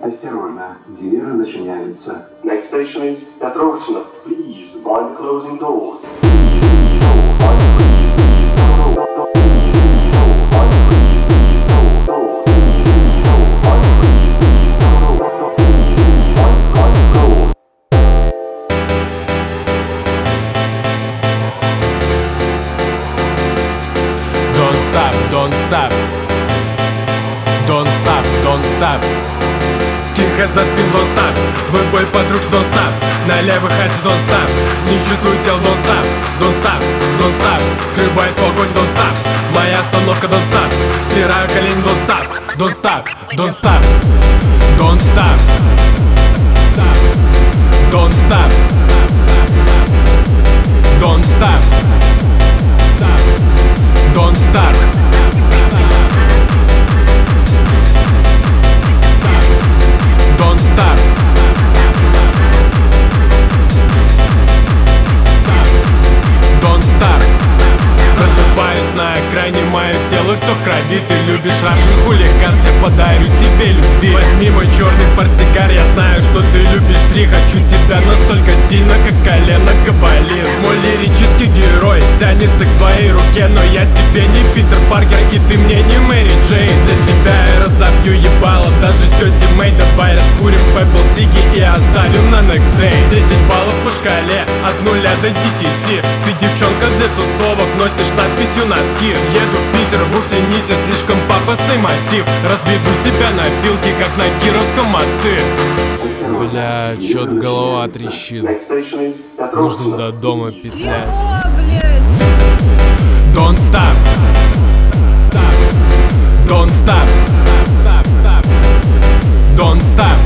Осторожно, двери зачиняются. Next station is Petrovshina. Please mind closing doors. Don't stop, don't stop. Don't stop, don't stop. Скинхед за спин, don't stop. Вы бой подруг, don't stop. Налево хати, don't stop. Не чувствую тел, don't stop. Don't stop, don't stop. Скрываюсь в огонь, don't stop. Моя остановка, don't stop. Стираю колени, don't stop. Don't stop, don't stop. Don't stop. Don't stop. Don't stop. Don't stop. Don't stop. Don't stop. Просыпаюсь на экране, мое тело все в крови. Ты любишь рашен хулиган, я подарю тебе любви. Возьми мой черный портсигар, я знаю, что ты любишь три. Хочу тебя настолько сильно, как колено кабалин. Мой лирический герой тянется к твоей руке, но я тебе не Питер Паркер, и ты мне не Мэри Джейн. Для тебя я разобью ебало, даже тети Мэй. Давай раскурим пепл сиги и оставим на next day. 10 баллов по шкале, от 0 до 10. Ты девчонка для тусовок, носишь надписью носки. Еду в Питер, вовсе не те, слишком пафосный мотив. Разведу тебя на вилке, как на Кировском мосты. Бля, чё-то голова трещит. Нужно до дома петлять. Don't stop. Don't stop. Don't stop.